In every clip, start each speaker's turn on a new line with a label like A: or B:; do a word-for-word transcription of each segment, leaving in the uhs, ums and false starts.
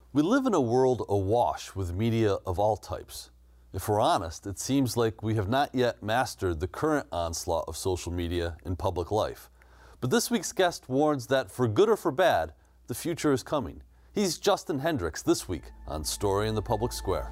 A: We live in a world awash with media of all types. If we're honest, it seems like we have not yet mastered the current onslaught of social media in public life. But this week's guest warns that for good or for bad, the future is coming. He's Justin Hendricks this week on Story in the Public Square.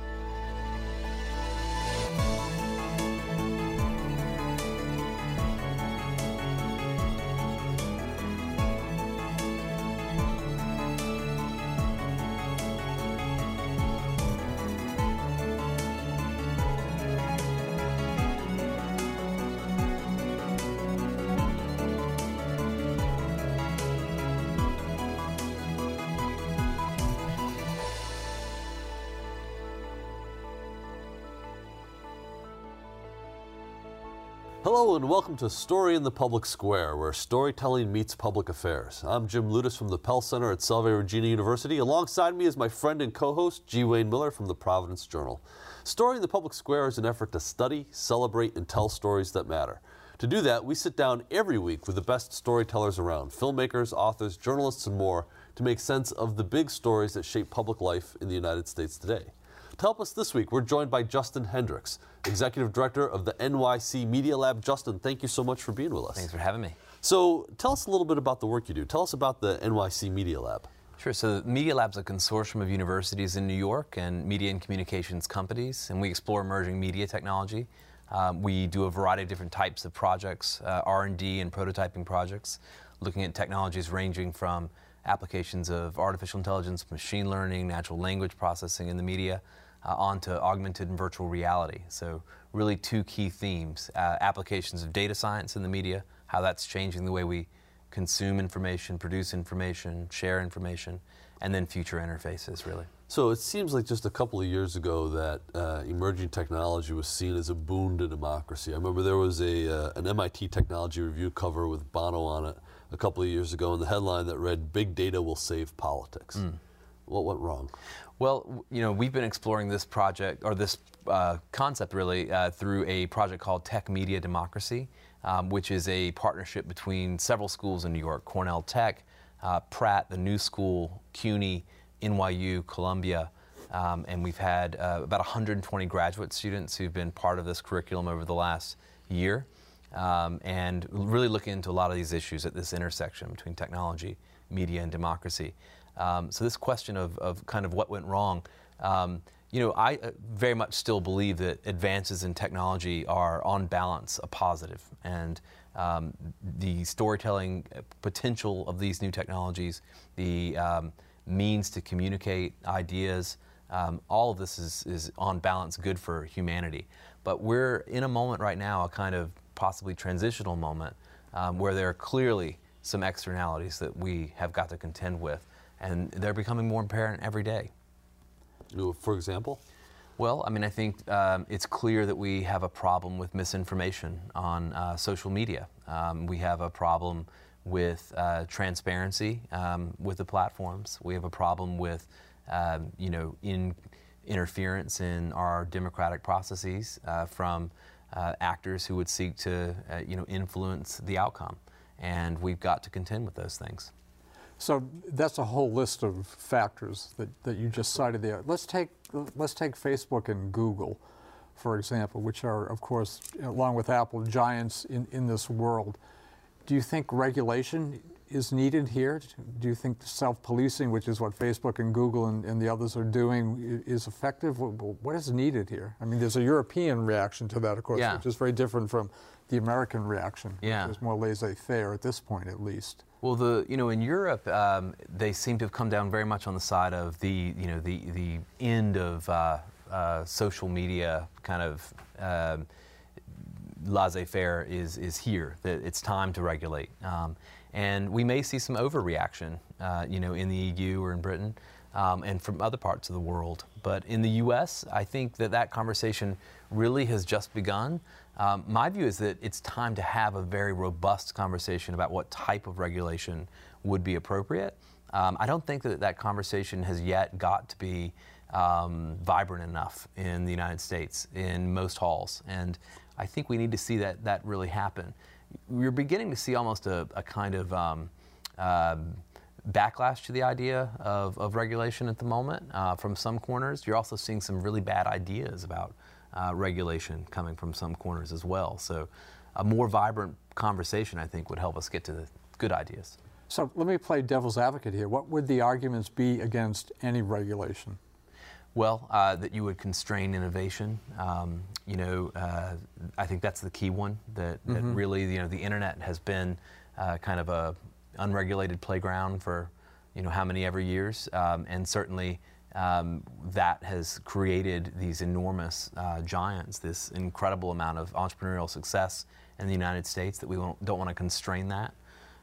A: Hello and welcome to Story in the Public Square, where storytelling meets public affairs. I'm Jim Lutis from the Pell Center at Salve Regina University. Alongside me is my friend and co-host, G. Wayne Miller from the Providence Journal. Story in the Public Square is an effort to study, celebrate, and tell stories that matter. To do that, we sit down every week with the best storytellers around, filmmakers, authors, journalists, and more, to make sense of the big stories that shape public life in the United States today. To help us this week, we're joined by Justin Hendricks, Executive Director of the N Y C Media Lab. Justin, thank you so much for being with us.
B: Thanks for having me.
A: So tell us a little bit about the work you do. Tell us about the N Y C Media Lab.
B: Sure. So the Media Lab's a consortium of universities in New York and media and communications companies, and we explore emerging media technology. Um, we do a variety of different types of projects, uh, R and D and prototyping projects, looking at technologies ranging from applications of artificial intelligence, machine learning, natural language processing in the media, Uh, onto augmented and virtual reality. So really two key themes, uh, applications of data science in the media, how that's changing the way we consume information, produce information, share information, and then future interfaces, really.
A: So it seems like just a couple of years ago that uh, emerging technology was seen as a boon to democracy. I remember there was a uh, an M I T Technology Review cover with Bono on it a couple of years ago, and the headline that read, "Big Data Will Save Politics." Mm. What went wrong?
B: Well, you know, we've been exploring this project, or this uh, concept really, uh, through a project called Tech Media Democracy, um, which is a partnership between several schools in New York, Cornell Tech, uh, Pratt, the New School, CUNY, N Y U, Columbia, um, and we've had uh, about one hundred twenty graduate students who've been part of this curriculum over the last year, um, and really looking into a lot of these issues at this intersection between technology, media, and democracy. Um, so this question of, of kind of what went wrong, um, you know, I uh, very much still believe that advances in technology are on balance a positive, and um, the storytelling potential of these new technologies, the um, means to communicate ideas, um, all of this is, is on balance good for humanity. But we're in a moment right now, a kind of possibly transitional moment, um, where there are clearly some externalities that we have got to contend with. And they're becoming more apparent every day.
A: For example?
B: Well, I mean, I think um, it's clear that we have a problem with misinformation on uh, social media. Um, we have a problem with uh, transparency um, with the platforms. We have a problem with, um, you know, in interference in our democratic processes uh, from uh, actors who would seek to, uh, you know, influence the outcome. And we've got to contend with those things.
C: So that's a whole list of factors that, that you just cited there. Let's take, let's take Facebook and Google, for example, which are, of course, along with Apple, giants in, in this world. Do you think regulation is needed here? Do you think self-policing, which is what Facebook and Google and, and the others are doing, is effective? What is needed here? I mean, there's a European reaction to that, of course,
B: yeah.
C: which is very different from the American reaction,
B: yeah.
C: which is more laissez-faire at this point, at least.
B: Well, the you know in Europe um, they seem to have come down very much on the side of the you know the the end of uh, uh, social media kind of um, laissez-faire is is here. That it's time to regulate, um, and we may see some overreaction, uh, you know, in the E U or in Britain, um, and from other parts of the world. But in the U S, I think that that conversation really has just begun. Um, my view is that it's time to have a very robust conversation about what type of regulation would be appropriate. Um, I don't think that that conversation has yet got to be um, vibrant enough in the United States, in most halls, and I think we need to see that that really happen. We're beginning to see almost a, a kind of um, uh, backlash to the idea of, of regulation at the moment uh, from some corners. You're also seeing some really bad ideas about uh, regulation coming from some corners as well. So a more vibrant conversation, I think, would help us get to the good ideas.
C: So let me play devil's advocate here. What would the arguments be against any regulation?
B: Well, uh, that you would constrain innovation. Um, you know, uh, I think that's the key one. That, that mm-hmm. really, you know, the internet has been uh, kind of a unregulated playground for, you know, how many ever years, um, and certainly um, that has created these enormous uh, giants, this incredible amount of entrepreneurial success in the United States. That we won't, don't want to constrain that.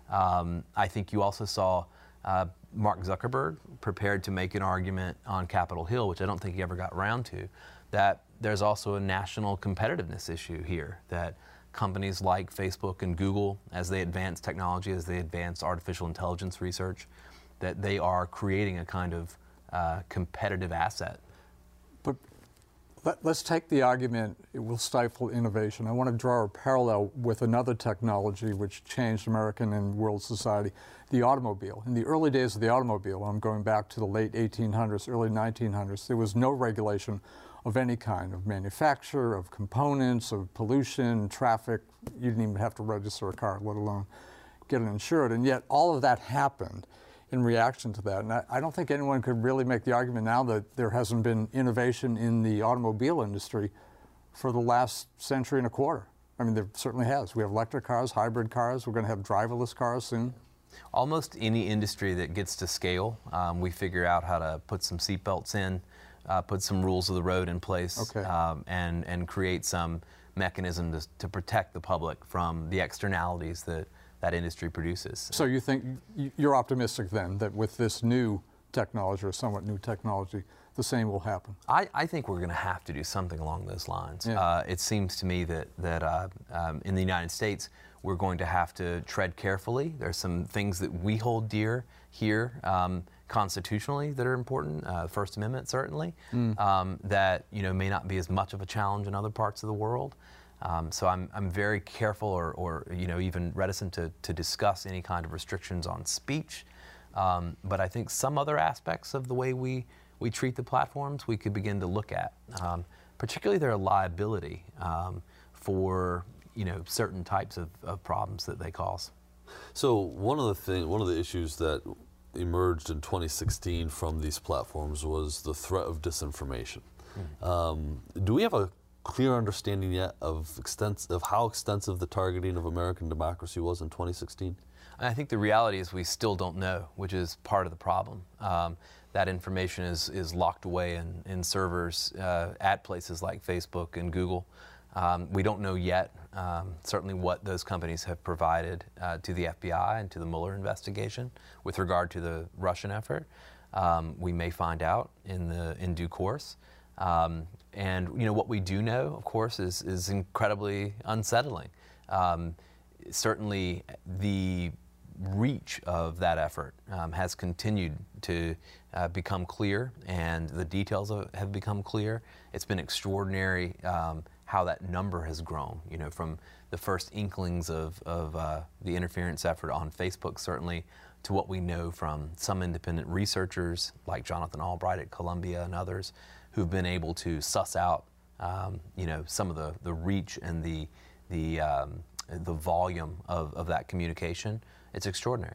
B: Um, I think you also saw uh, Mark Zuckerberg prepared to make an argument on Capitol Hill, which I don't think he ever got around to, that there's also a national competitiveness issue here, that companies like Facebook and Google, as they advance technology, as they advance artificial intelligence research, that they are creating a kind of uh, competitive asset.
C: But let, let's take the argument it will stifle innovation. I want to draw a parallel with another technology which changed American and world society, the automobile. In the early days of the automobile, I'm going back to the late eighteen hundreds, early nineteen hundreds, there was no regulation of any kind, of manufacture, of components, of pollution, traffic. You didn't even have to register a car, let alone get it insured. And yet all of that happened in reaction to that. And I, I don't think anyone could really make the argument now that there hasn't been innovation in the automobile industry for the last century and a quarter. I mean, there certainly has. We have electric cars, hybrid cars. We're going to have driverless cars soon.
B: Almost any industry that gets to scale, um, we figure out how to put some seatbelts in, uh, put some rules of the road in place,
C: okay.
B: um, and, and create some mechanism to, to protect the public from the externalities that that industry produces.
C: So you think, you're optimistic then that with this new technology, or somewhat new technology, the same will happen?
B: I, I think we're going to have to do something along those lines.
C: Yeah.
B: Uh, it seems to me that, that uh, um, in the United States, we're going to have to tread carefully. There's some things that we hold dear here um, constitutionally that are important, uh, First Amendment certainly, mm. um, that you know may not be as much of a challenge in other parts of the world. Um, so I'm, I'm very careful or, or you know, even reticent to, to discuss any kind of restrictions on speech. Um, but I think some other aspects of the way we, we treat the platforms we could begin to look at, um, particularly their liability um, for you know, certain types of, of problems that they cause.
A: So one of the thing, one of the issues that emerged in twenty sixteen from these platforms was the threat of disinformation. Mm. Um, do we have a clear understanding yet of extent of how extensive the targeting of American democracy was in twenty sixteen?
B: I think the reality is we still don't know, which is part of the problem. Um, that information is, is locked away in, in servers uh, at places like Facebook and Google. Um, we don't know yet, um, certainly what those companies have provided uh, to the F B I and to the Mueller investigation with regard to the Russian effort. Um, we may find out in the in due course. Um, and you know what we do know, of course, is is incredibly unsettling. Um, certainly, the reach of that effort um, has continued to uh, become clear, and the details of it have become clear. It's been extraordinary um, how that number has grown. You know, from the first inklings of of uh, the interference effort on Facebook, certainly, to what we know from some independent researchers like Jonathan Albright at Columbia and others, who've been able to suss out, um, you know, some of the, the reach and the the um, the volume of, of that communication. It's extraordinary.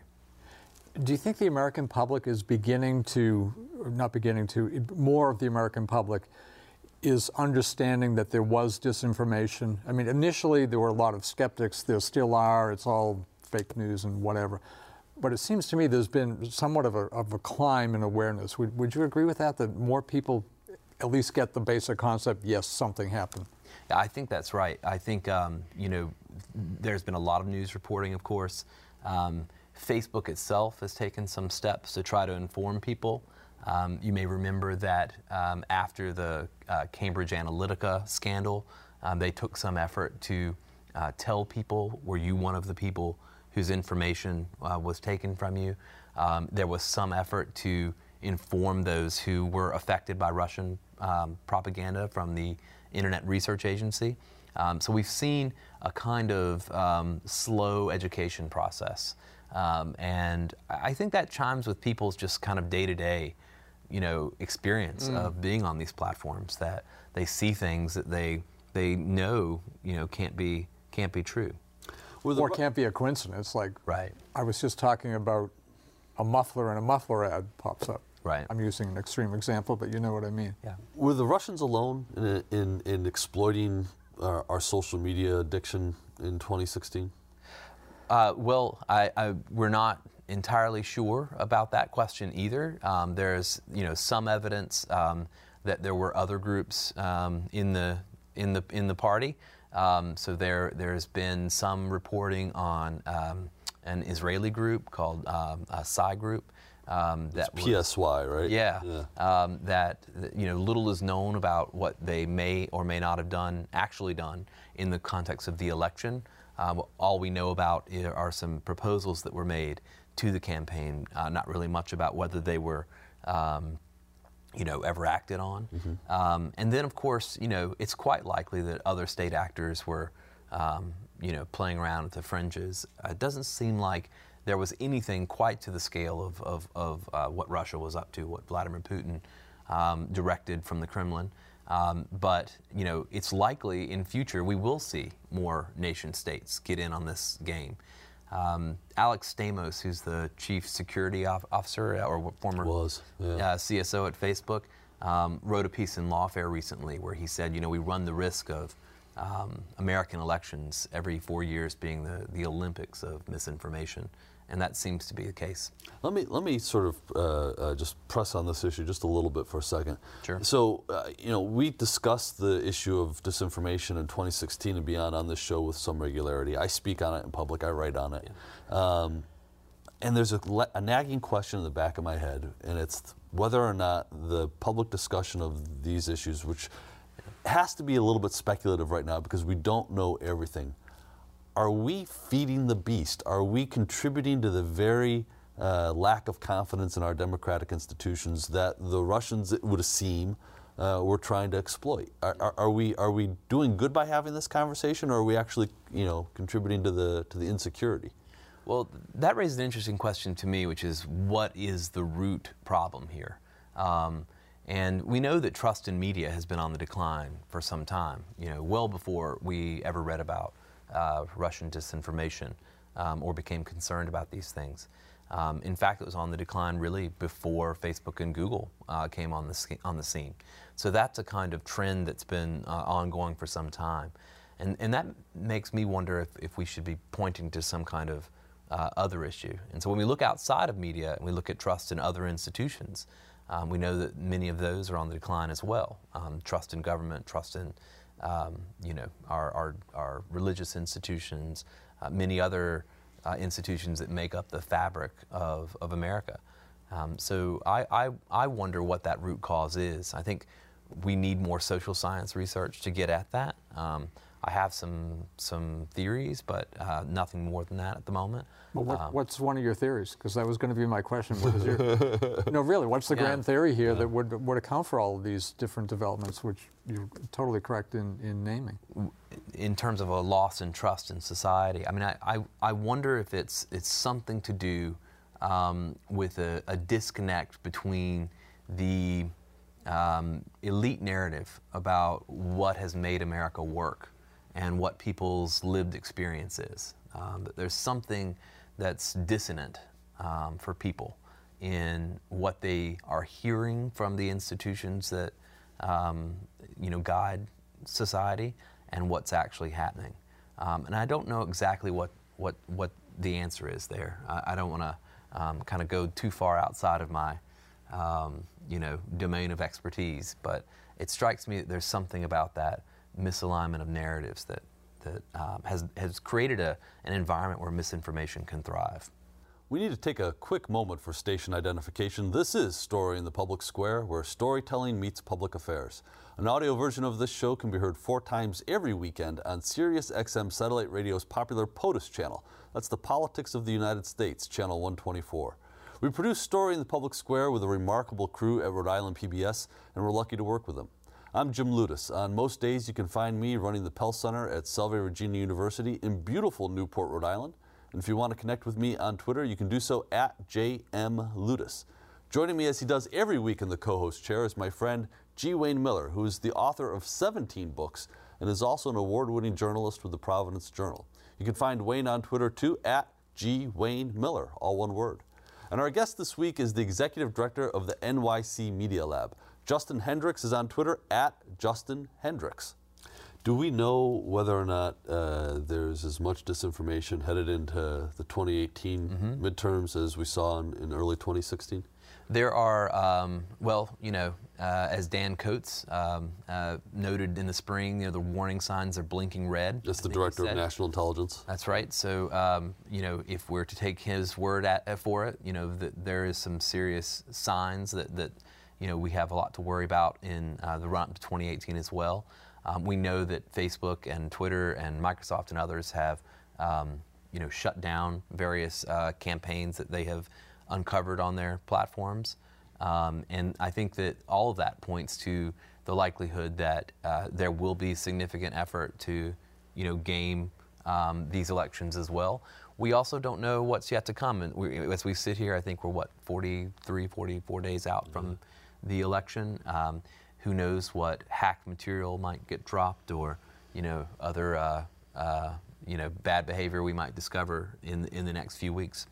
C: Do you think the American public is beginning to, or not beginning to, more of the American public is understanding that there was disinformation? I mean, initially there were a lot of skeptics. There still are. It's all fake news and whatever. But it seems to me there's been somewhat of a, of a climb in awareness. Would, would you agree with that, that more people at least get the basic concept, yes, something happened?
B: Yeah, I think that's right. I think, um, you know, there's been a lot of news reporting, of course. Um, Facebook itself has taken some steps to try to inform people. Um, you may remember that um, after the uh, Cambridge Analytica scandal, um, they took some effort to uh, tell people, were you one of the people whose information uh, was taken from you? Um, there was some effort to inform those who were affected by Russian um, propaganda from the Internet Research Agency. Um, so we've seen a kind of um, slow education process Um, and I think that chimes with people's just kind of day-to-day, you know, experience mm. of being on these platforms, that they see things that they they know, you know, can't be can't be true.
C: Well, or can't be a coincidence. Like,
B: right.
C: I was just talking about a muffler and a muffler ad pops up.
B: Right.
C: I'm using an extreme example, but you know what I mean.
B: Yeah.
A: Were the Russians alone in in, in exploiting our, our social media addiction in twenty sixteen?
B: Uh, well, I, I, we're not entirely sure about that question either. Um, there's, you know, some evidence um, that there were other groups um, in the in the in the party. Um, so there there's been some reporting on um, an Israeli group called um, a Psy Group. Um, that
A: it's P S Y,
B: was,
A: right?
B: Yeah. yeah. Um, that, you know, little is known about what they may or may not have done, actually done, in the context of the election. Um, all we know about are some proposals that were made to the campaign, uh, not really much about whether they were, um, you know, ever acted on. Mm-hmm. Um, and then, of course, you know, it's quite likely that other state actors were, um, you know, playing around at the fringes. Uh, it doesn't seem like there was anything quite to the scale of, of, of uh, what Russia was up to, what Vladimir Putin um, directed from the Kremlin. Um, but, you know, it's likely in future we will see more nation states get in on this game. Um, Alex Stamos, who's the chief security officer or former
A: was, yeah.
B: uh, C S O at Facebook, um, wrote a piece in Lawfare recently where he said, you know, we run the risk of um, American elections every four years being the, the Olympics of misinformation. And that seems to be the case.
A: Let me let me sort of uh, uh, just press on this issue just a little bit for a second.
B: Sure.
A: So, uh, you know, we discussed the issue of disinformation in twenty sixteen and beyond on this show with some regularity. I speak on it in public. I write on it. Yeah. Um, and there's a, a nagging question in the back of my head, and it's whether or not the public discussion of these issues, which has to be a little bit speculative right now because we don't know everything. Are we feeding the beast? Are we contributing to the very uh, lack of confidence in our democratic institutions that the Russians, it would seem, uh, were trying to exploit? Are, are, are we are we doing good by having this conversation, or are we actually, you know, contributing to the to the insecurity?
B: Well, that raises an interesting question to me, which is what is the root problem here? Um, and we know that trust in media has been on the decline for some time. You know, well before we ever read about Uh, Russian disinformation um, or became concerned about these things. Um, in fact, it was on the decline really before Facebook and Google uh, came on the, on the scene. So that's a kind of trend that's been uh, ongoing for some time. And, and that makes me wonder if, if we should be pointing to some kind of uh, other issue. And so when we look outside of media and we look at trust in other institutions, um, we know that many of those are on the decline as well. Um, trust in government, trust in Um, you know, our, our, our religious institutions, uh, many other uh, institutions that make up the fabric of, of America. Um, so I, I, I wonder what that root cause is. I think we need more social science research to get at that. Um, I have some some theories, but uh, nothing more than that at the moment.
C: Well, what,
B: um,
C: what's one of your theories? Because that was going to be my question. What is your, no, really, what's the
B: yeah.
C: grand theory here
A: Yeah.
C: that would would account for all of these different developments, which you're totally correct in, in naming?
B: In terms of a loss in trust in society, I mean, I, I, I wonder if it's it's something to do um, with a, a disconnect between the um, elite narrative about what has made America work and what people's lived experience is. Um, that there's something that's dissonant um, for people in what they are hearing from the institutions that um, you know guide society and what's actually happening. Um, and I don't know exactly what what what the answer is there. I, I don't want to um, kind of go too far outside of my um, you know domain of expertise, but it strikes me that there's something about that misalignment of narratives that that um, has has created a an environment where misinformation can thrive.
A: We need to take a quick moment for station identification. This is Story in the Public Square, where storytelling meets public affairs. An audio version of this show can be heard four times every weekend on Sirius X M Satellite Radio's popular POTUS channel. That's the Politics of the United States, channel one twenty-four. We produce Story in the Public Square with a remarkable crew at Rhode Island P B S, and we're lucky to work with them. I'm Jim Ludas. On most days, you can find me running the Pell Center at Salve Regina University in beautiful Newport, Rhode Island. And if you want to connect with me on Twitter, you can do so at J M Ludus. Joining me as he does every week in the co-host chair is my friend G. Wayne Miller, who is the author of seventeen books and is also an award-winning journalist with the Providence Journal. You can find Wayne on Twitter too at G. Wayne Miller, all one word. And our guest this week is the executive director of the N Y C Media Lab. Justin Hendricks is on Twitter at Justin Hendricks. Do we know whether or not uh, there's as much disinformation headed into the twenty eighteen mm-hmm. midterms as we saw in, in early twenty sixteen?
B: There are, um, well, you know, uh, as Dan Coates um, uh, noted in the spring, you know, the warning signs are blinking red.
A: That's the director of national intelligence.
B: That's right. So, um, you know, if we're to take his word at, for it, you know, that there is some serious signs that, that, you know, we have a lot to worry about in uh, the run-up to twenty eighteen as well. Um, we know that Facebook and Twitter and Microsoft and others have, um, you know, shut down various uh, campaigns that they have uncovered on their platforms. Um, and I think that all of that points to the likelihood that uh, there will be significant effort to, you know, game um, these elections as well. We also don't know what's yet to come. And we, as we sit here, I think we're, what, forty-three, forty-four days out from mm-hmm. the election. Um, Who knows what hacked material might get dropped, or, you know, other, uh, uh, you know, bad behavior we might discover in in the next few weeks.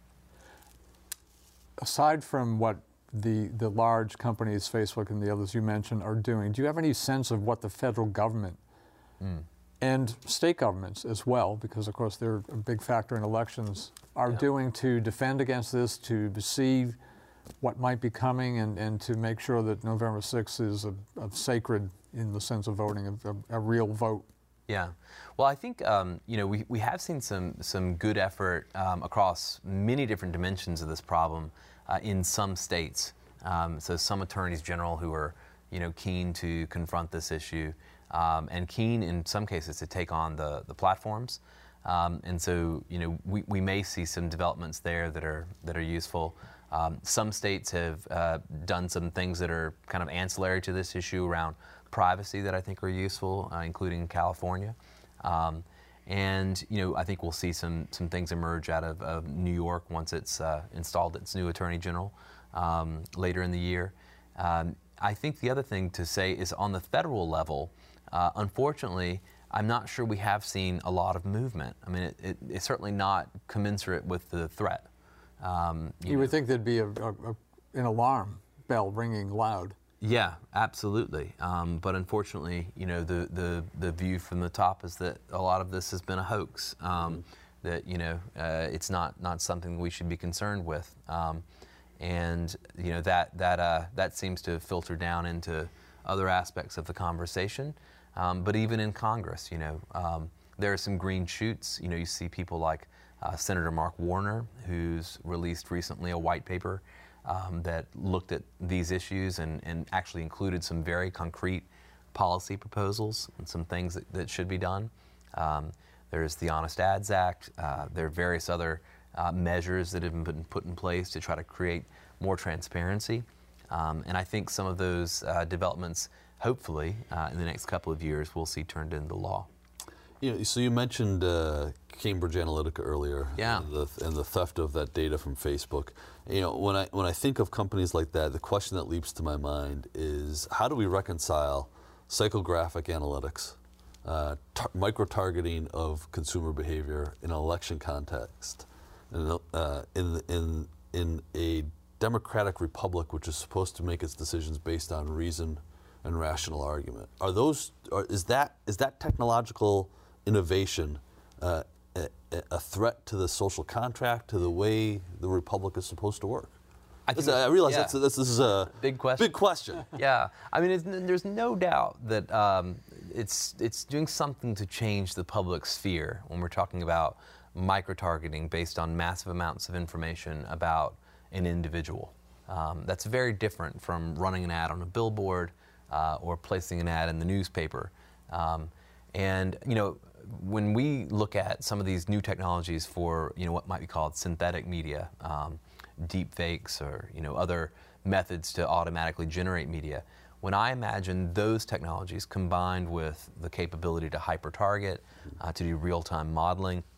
C: Aside from what the the large companies, Facebook and the others you mentioned, are doing, do you have any sense of what the federal government mm. and state governments as well, because of course they're a big factor in elections, are yeah. doing to defend against this, to see what might be coming, and, and to make sure that November sixth is a, a sacred, in the sense of voting, a, a, a real vote?
B: Yeah. Well, I think, um, you know, we, we have seen some, some good effort um, across many different dimensions of this problem uh, in some states. Um, so some attorneys general who are, you know, keen to confront this issue um, and keen in some cases to take on the, the platforms. Um, and so, you know, we, we may see some developments there that are, that are useful. Um, some states have uh, done some things that are kind of ancillary to this issue around privacy that I think are useful, uh, including California. Um, and, you know, I think we'll see some, some things emerge out of, of New York once it's uh, installed its new Attorney General um, later in the year. Um, I think the other thing to say is on the federal level, uh, unfortunately, I'm not sure we have seen a lot of movement. I mean, it, it, it's certainly not commensurate with the threat. Um, you
C: you
B: know.
C: would think there'd be a, a, a, an alarm bell ringing loud.
B: Yeah, absolutely. Um, but unfortunately, you know, the, the, the view from the top is that a lot of this has been a hoax. Um, mm-hmm. That, you know, uh, it's not, not something we should be concerned with. Um, and, you know, that, that, uh, that seems to filter down into other aspects of the conversation. Um, but even in Congress, you know, um, there are some green shoots. You know, you see people like Uh, Senator Mark Warner, who's released recently a white paper um, that looked at these issues and, and actually included some very concrete policy proposals and some things that, that should be done. Um, there's the Honest Ads Act. Uh, there are various other uh, measures that have been put in place to try to create more transparency. Um, and I think some of those uh, developments, hopefully, uh, in the next couple of years, we'll see turned into law.
A: You know, so you mentioned uh, Cambridge Analytica earlier,
B: yeah.
A: and, the, and the theft of that data from Facebook. You know, when I when I think of companies like that, the question that leaps to my mind is, how do we reconcile psychographic analytics, uh, tar- micro-targeting of consumer behavior in an election context, in uh, in in in a democratic republic which is supposed to make its decisions based on reason and rational argument? Are those? Are, is that is that technological innovation uh, a, a threat to the social contract, to the way the republic is supposed to work? I, think I realize yeah. that's, that's, this is a
B: big question.
A: Big question.
B: Yeah, I mean, it's, there's no doubt that um, it's it's doing something to change the public sphere when we're talking about micro-targeting based on massive amounts of information about an individual. Um, that's very different from running an ad on a billboard uh, or placing an ad in the newspaper. Um, and you know, when we look at some of these new technologies for, you know, what might be called synthetic media, um, deep fakes, or, you know, other methods to automatically generate media, when I imagine those technologies combined with the capability to hyper-target, uh, to do real-time modeling,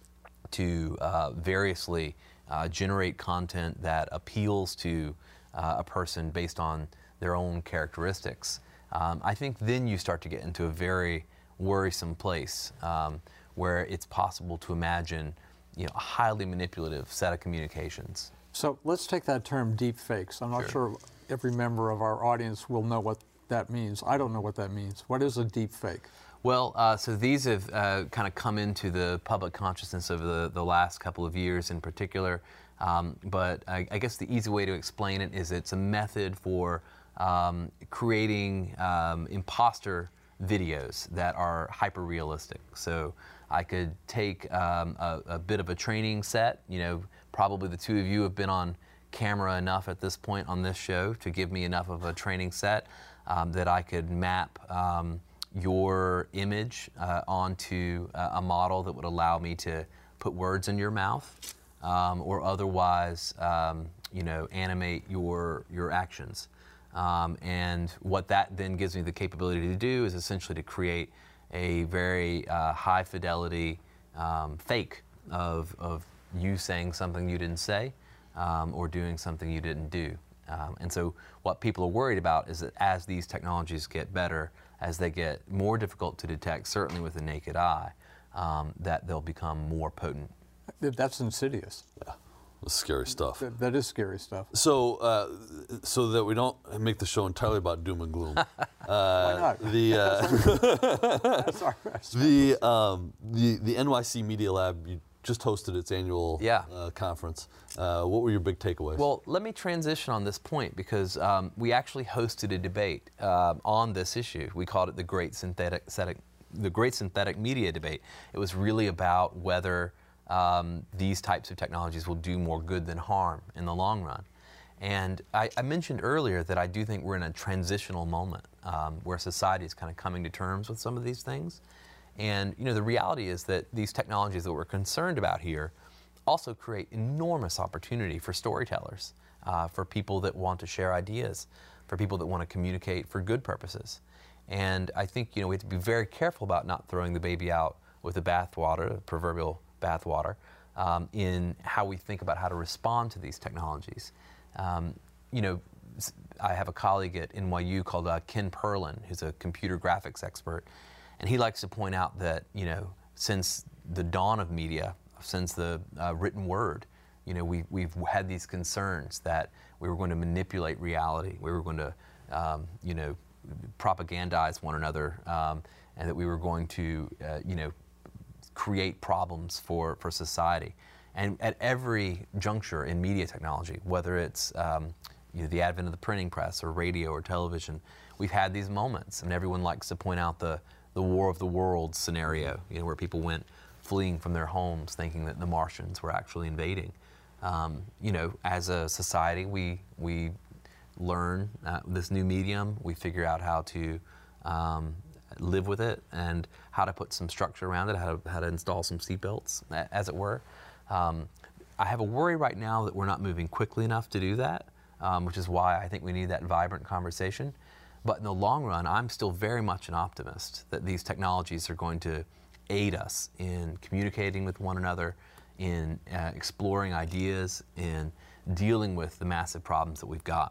B: to uh, variously uh, generate content that appeals to uh, a person based on their own characteristics, um, I think then you start to get into a very worrisome place um, where it's possible to imagine, you know, a highly manipulative set of communications.
C: So let's take that term deep fakes. I'm not sure, sure every member of our audience will know what that means. I don't know what that means. What is a deep fake?
B: Well, uh, so these have uh, kind of come into the public consciousness over the, the last couple of years in particular. Um, but I, I guess the easy way to explain it is it's a method for um, creating um, imposter videos that are hyper-realistic. So I could take um, a, a bit of a training set. You know, probably the two of you have been on camera enough at this point on this show to give me enough of a training set um, that I could map um, your image uh, onto uh, a model that would allow me to put words in your mouth um, or otherwise, um, you know, animate your your actions. Um, and what that then gives me the capability to do is essentially to create a very uh, high fidelity um, fake of, of you saying something you didn't say um, or doing something you didn't do. Um, and so what people are worried about is that as these technologies get better, as they get more difficult to detect, certainly with the naked eye, um, that they'll become more potent.
C: That's insidious.
A: Yeah. Scary stuff.
C: That, that is scary stuff.
A: So, uh, so that we don't make the show entirely about doom and gloom. Uh,
C: Why not?
A: The uh,
C: That's our
A: the, um, the the N Y C Media Lab, you just hosted its annual
B: yeah.
A: uh, conference. Uh, what were your big takeaways?
B: Well, let me transition on this point because um, we actually hosted a debate uh, on this issue. We called it the Great Synthetic, synthetic the Great Synthetic Media Debate. It was really about whether Um, these types of technologies will do more good than harm in the long run. And I, I mentioned earlier that I do think we're in a transitional moment um, where society is kind of coming to terms with some of these things. And you know, the reality is that these technologies that we're concerned about here also create enormous opportunity for storytellers, uh, for people that want to share ideas, for people that want to communicate for good purposes. And I think you know we have to be very careful about not throwing the baby out with the bathwater, the proverbial bathwater, um, in how we think about how to respond to these technologies. Um, you know, I have a colleague at N Y U called uh, Ken Perlin, who's a computer graphics expert, and he likes to point out that, you know, since the dawn of media, since the uh, written word, you know, we, we've had these concerns that we were going to manipulate reality, we were going to, um, you know, propagandize one another, um, and that we were going to, uh, you know, create problems for, for society. And at every juncture in media technology, whether it's um, you know, the advent of the printing press or radio or television, we've had these moments. And everyone likes to point out the, the War of the Worlds scenario, you know, where people went fleeing from their homes thinking that the Martians were actually invading. Um, you know, as a society, we, we learn uh, this new medium, we figure out how to um, live with it and how to put some structure around it, how to, how to install some seatbelts, as it were. Um, I have a worry right now that we're not moving quickly enough to do that, um, which is why I think we need that vibrant conversation. But in the long run, I'm still very much an optimist that these technologies are going to aid us in communicating with one another, in uh, exploring ideas, in dealing with the massive problems that we've got.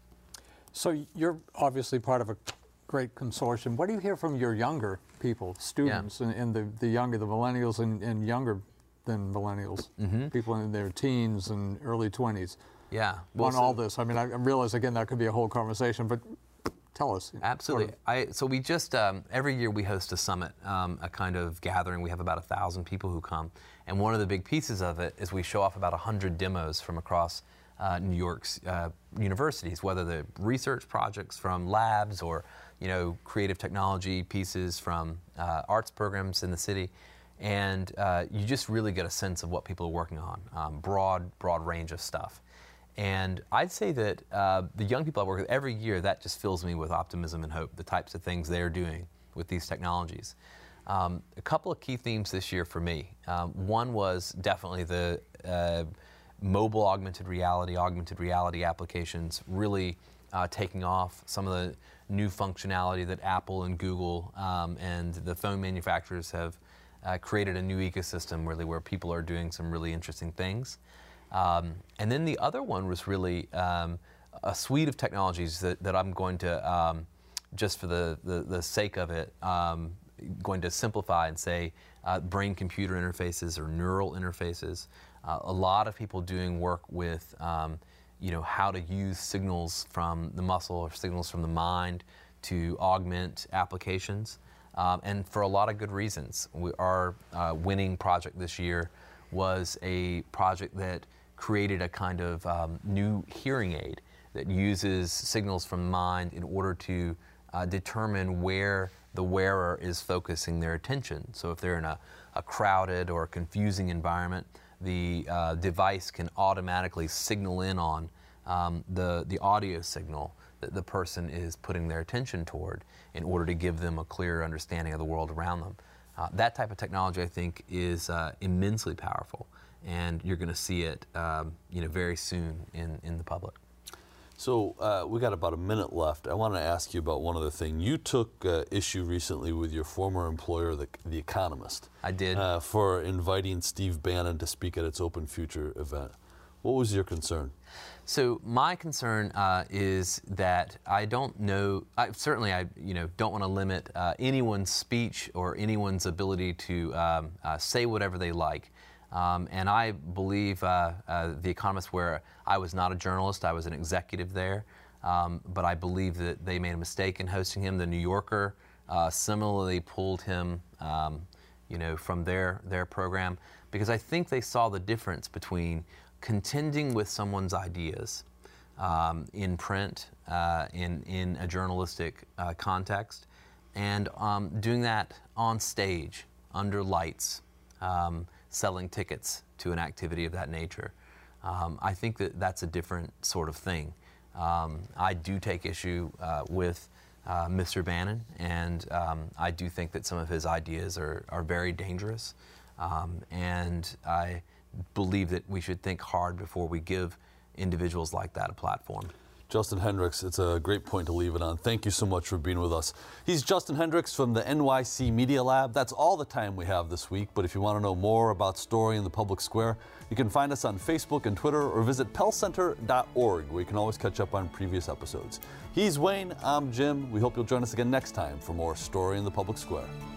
C: So you're obviously part of a great consortium. What do you hear from your younger people, students, yeah. and, and the, the younger, the millennials and, and younger than millennials, mm-hmm. people in their teens and early twenties?
B: Yeah.
C: Well, on so, all this. I mean, I realize, again, that could be a whole conversation, but tell us.
B: Absolutely.
C: Sort of.
B: I, so we just, um, every year we host a summit, um, a kind of gathering. We have about a thousand people who come. And one of the big pieces of it is we show off about one hundred demos from across uh, New York's uh, universities, whether they're research projects from labs or you know, creative technology pieces from uh, arts programs in the city. And uh, you just really get a sense of what people are working on, um, broad, broad range of stuff. And I'd say that uh, the young people I work with, every year, that just fills me with optimism and hope, the types of things they're doing with these technologies. Um, a couple of key themes this year for me. Um, one was definitely the uh, mobile augmented reality, augmented reality applications really uh, taking off. Some of the new functionality that Apple and Google um, and the phone manufacturers have uh, created a new ecosystem really where people are doing some really interesting things. Um, and then the other one was really um, a suite of technologies that, that I'm going to, um, just for the, the, the sake of it, um, going to simplify and say uh, brain-computer interfaces or neural interfaces. Uh, a lot of people doing work with um, you know, how to use signals from the muscle or signals from the mind to augment applications, um, and for a lot of good reasons. We, our uh, winning project this year was a project that created a kind of um, new hearing aid that uses signals from the mind in order to uh, determine where the wearer is focusing their attention. So if they're in a, a crowded or confusing environment, the uh, device can automatically signal in on um, the, the audio signal that the person is putting their attention toward in order to give them a clearer understanding of the world around them. Uh, that type of technology, I think, is uh, immensely powerful, and you're going to see it um, you know, very soon in, in the public.
A: So uh, we got about a minute left. I want to ask you about one other thing. You took uh, issue recently with your former employer, The, the Economist.
B: I did.
A: Uh, for inviting Steve Bannon to speak at its Open Future event. What was your concern?
B: So my concern uh, is that I don't know, I, certainly I you know, don't want to limit uh, anyone's speech or anyone's ability to um, uh, say whatever they like. Um, and I believe uh, uh, The Economist, where I was not a journalist, I was an executive there, um, but I believe that they made a mistake in hosting him. The New Yorker uh, similarly pulled him um, you know, from their, their program, because I think they saw the difference between contending with someone's ideas um, in print, uh, in, in a journalistic uh, context, and um, doing that on stage, under lights, um, selling tickets to an activity of that nature. Um, I think that that's a different sort of thing. Um, I do take issue uh, with uh, Mister Bannon, and um, I do think that some of his ideas are, are very dangerous. Um, and I believe that we should think hard before we give individuals like that a platform.
A: Justin Hendricks, it's a great point to leave it on. Thank you so much for being with us. He's Justin Hendricks from the N Y C Media Lab. That's all the time we have this week, but if you want to know more about Story in the Public Square, you can find us on Facebook and Twitter, or visit pell center dot org, where you can always catch up on previous episodes. He's Wayne, I'm Jim. We hope you'll join us again next time for more Story in the Public Square.